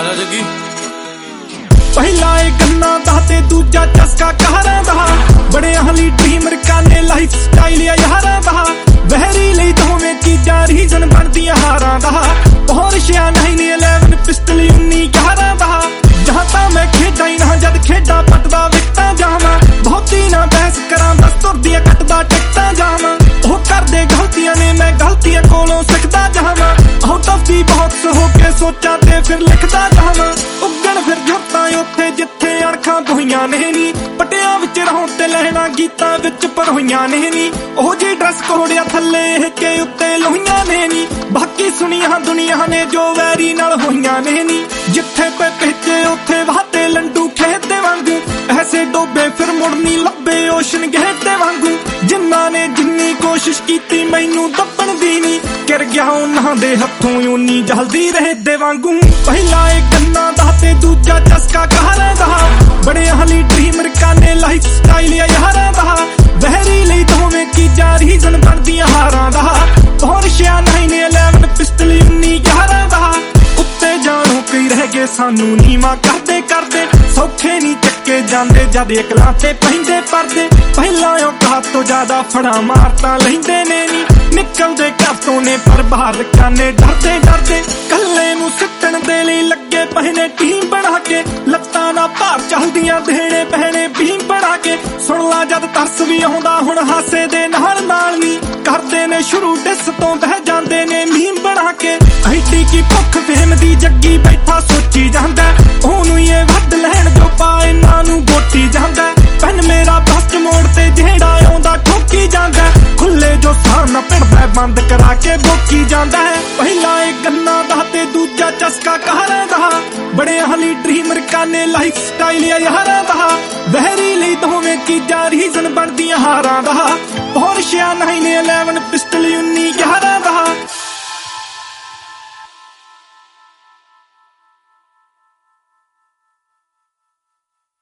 जगी पहला ए गन्ना दा ते दूजा चस्का कहरां दा बड़े हली ड्रीमर काने लाइफ स्टाइल यारां दा वहरी लई दोवें चीजां रीजन बनदियां हारां दा पोरशिया 911 पिस्टल 1911 दा जहां तां मैं खेडां ही ना जद खेडां पटदा विकटां जावां बहुती ना बहस करां बस तुरदियां कटदा टिकटां जावां ओह करदे गलतियां ने मैं गलतियां कोलों सिखदा जावां आउट ऑफ दी बॉक्स होके सोचां ते फिर लिखदा जावां उगण फिर जोतां उत्थे जिथे अणखां बोहियां ने नी पटियां विच रहों ते लहणा गीतां विच परोहियां ने नी ओह जी ड्रेस कोडिया थल्ले हिके उत्ते लोहियां ने नी बाकी सुनिया दुनिया ने जो वैरी नाल होइयां ने नी जिथे पे भेजे उत्थे वाते लंडू खेते वांगू ऐसे डोबे फिर मुड़नी लब्बे ओशन घेते वांगू जिन्ना ने जिन्नी कोशिश कीती मैनू दबण दी नी गिर गया उन्हां दे हत्थों उन्नी जल्दी रहदे वांगू पहला ए गन्ना दा ते दूजा चस्का कहरां दा बड़े हली ड्रीमर काने लाइफ स्टाइल यारां दा वहरी लई दोवें चीजां रीजन बनदियां हारां दा पोरशिया 911 पिस्टल 1911 दा उत्ते जानो कई रह गए सानू नीवा करदे करदे सौखे नी चक्के जांदे जद इकला ते पैंदे परदे पहला औकात तो ज्यादा फड़ा मारता लहिंदे ने नी निकलदे घर तो ने पर बाहर काने डरदे डरदे कल्ले नू सिੱਟਣ दे लई लगे पहने टीम बना के लत्तां ना भार चलदियां देणे पहने बीम बना के सुन ला जद तरस भी आउंदा हुण हासे दे नाल नाल नी करदे ने शुरू डिस तो बह जांदे ने मीम बना के ऐडी की भुख फेम दी जग्गी बैठा सोची जांदा ओनू ये वध लैण जो पाए ना नू गोटी जांदा पेन मेरा बस्ट मोड़ ते जेड़ा आउंदा ठोकी जांदा खुले जो साना पिड़दा बंद करा के बोकी जांदा है पहला ए गन्ना दा ते दूजा चस्का कहरां दा बड़े हली ड्रीमर काने लाइफ स्टाइल यारां दा वहरी लई दोवें चीजां रीजन बनदियां हारां दा पोरशिया 911 पिस्टल 1911